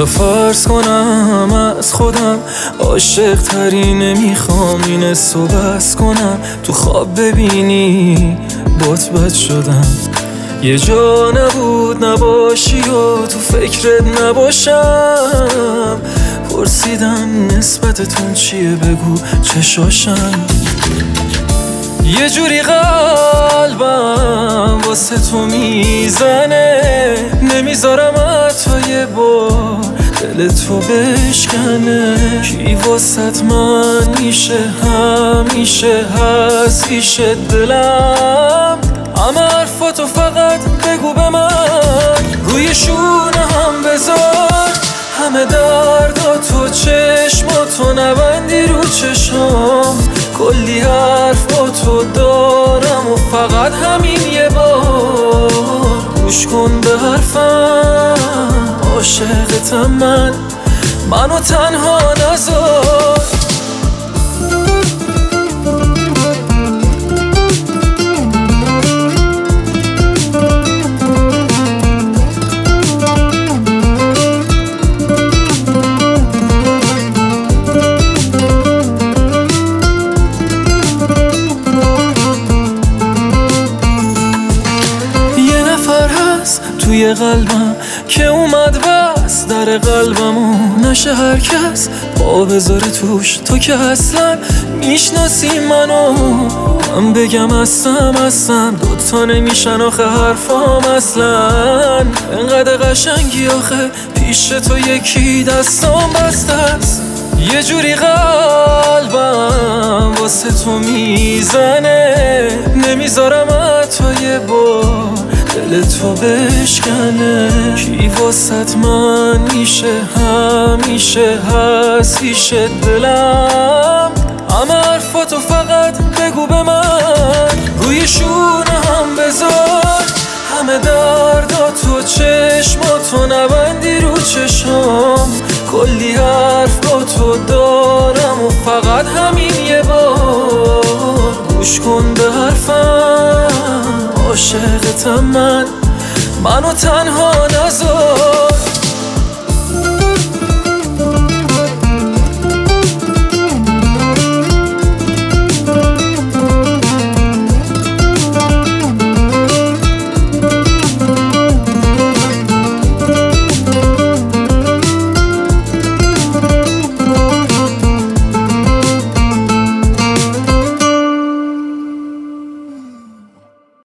بذار فرض کنم از خودم عاشق تری نمیخوام این حسو بس کنم، تو خواب ببینی بد شدم، یه جا نبود نباشی و تو فکرت نباشم. پرسیدم نسبتتون چیه بگو چشاشم. یه جوری قلبم واسه تو میزنه، نمیذارم حتی یه بار دل تو بشکنه. کی واسط من میشه همیشه هستیشه دلم، همه حرفاتو فقط بگو به من، روی شونه هم بذار همه درداتو، چشماتو نبندی رو چشام، کلی حرف با تو دارم و فقط همین یه بار گوش کن به حرفم. عاشقتم منو تنها نذار. توی قلبم که اومد بس در قلبمو نشه هر کس پا بذاره توش، تو که اصلا میشناسی منو. من بگم هستم دوتا نمیشن آخه حرفام اصلا، انقدر قشنگی آخه پیش تو یکی دستام بسته است. یه جوری قلبم واسه تو میزنه، نمیذارم حتی یه بار دل تو بشکنه. کی واسط من میشه همیشه هستیشه دلم، همه حرفاتو فقط بگو به من، روی شونه هم بذار همه درداتو، چشماتو نبندی رو چشام، کلی حرف با تو دارم و فقط همین یه بار گوش کن به حرفم. عاشقتم منو تنها نذار.